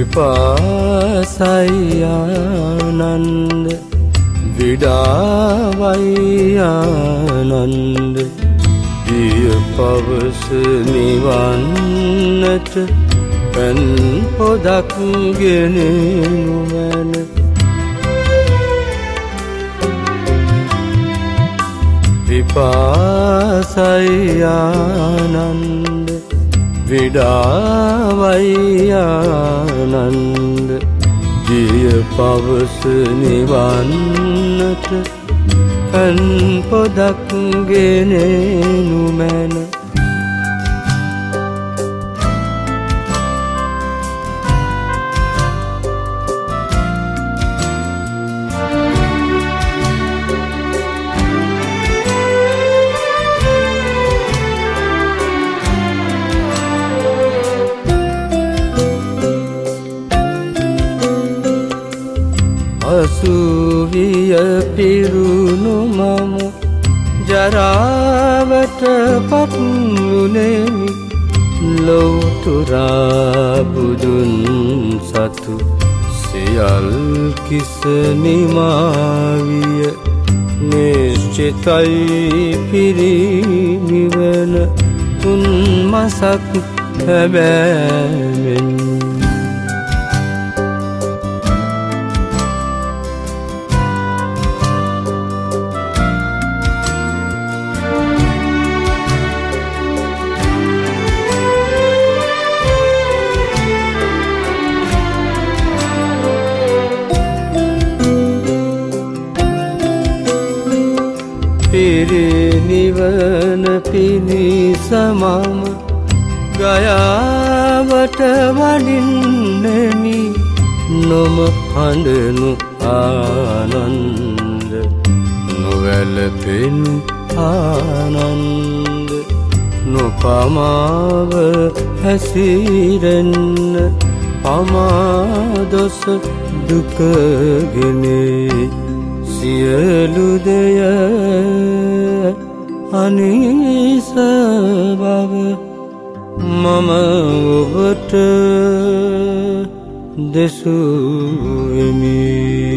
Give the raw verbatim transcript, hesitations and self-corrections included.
විපාසයි ආනන්ද විඩාවයි ආනන්ද දිය පවස නිවන්නට පෙන් පොදක් ගෙනෙනු මැන විපාසයි ආනන්ද විඩාවයි ආනන්ද දිය පවස නිවන්නට පෙන් පොදක් ගෙනෙනු මැන අසුවිය පිරුණු මම ජරාවට පත්වුනේමි ලොව්තුරා බුදුන් සතු සියල් කිස නිමාවිය නිශ්චිතයි පිරිනිවන තුන් මසක් හැබෑමෙන් පිරිනිවන පිණිස මම ගයාවට වඩින්නෙමි නොම හඬනු ආනන්ද නොවැළපෙනු ආනන්ද නොපමාව හැසිරෙන්න පමාදොස දුකගෙනේ සියලු දෙය අනිස බව මම ඔබට දෙසුවෙමි